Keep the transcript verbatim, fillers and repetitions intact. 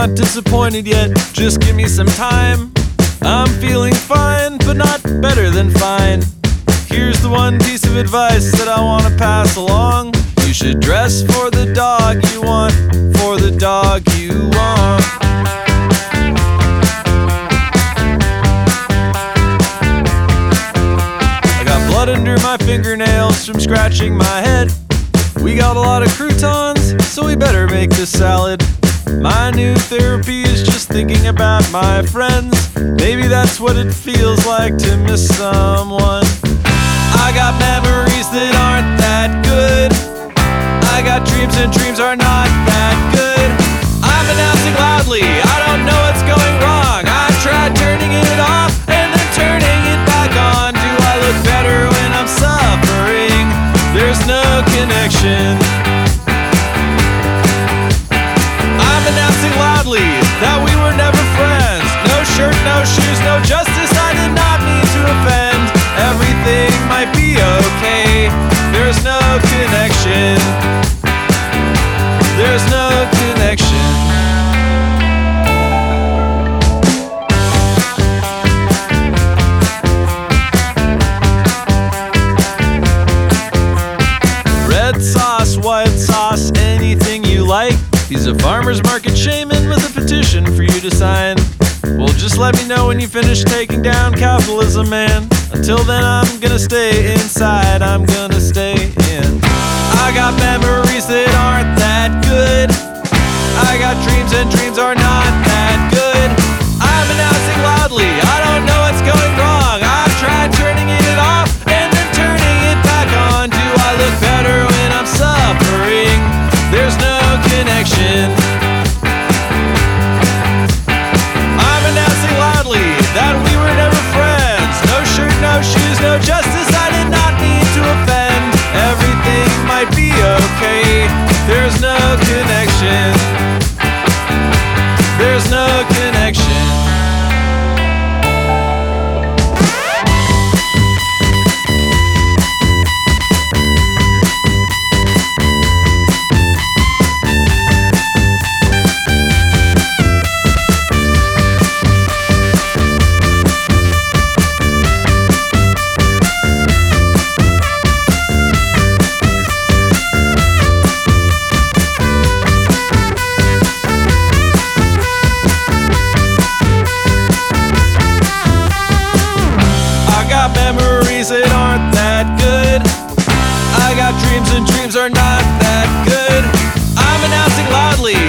not disappointed yet, just give me some time. I'm feeling fine, but not better than fine. Here's the one piece of advice that I want to pass along. You should dress for the dog you want, for the dog you want. I got blood under my fingernails from scratching my head. We got a lot of croutons, so we better make this salad. My new therapy is just thinking about my friends. Maybe that's what it feels like to miss someone. I got memories that aren't that good. I got dreams and dreams are not that good. I'm announcing loudly, I don't know what's going wrong. I've tried turning it off and then turning it back on. Do I look better when I'm suffering? There's no connection. I'm announcing loudly that we were never friends. No shirt, no shoes, no justice, I did not mean to offend. Everything might be okay. There's no connection. There's no connection. Red sauce, white sauce, anything you like. He's a farmer's market shaman with a petition for you to sign. Well, just let me know when you finish taking down capitalism, man. Until then, I'm gonna stay inside, I'm gonna stay in. I got memories that aren't that good. I got dreams and dreams are not that good. I'm announcing loudly, I don't know what's going wrong. I've tried turning it off and then turning it back on. Do I look better when I'm suffering? There's no connection. I'm announcing loudly that we were never friends. No shirt, no shoes, no justice, I did not mean to offend. Everything might be okay. There's no connection. There's no connection. Memories that aren't that good. I got dreams and dreams are not that good. I'm announcing loudly,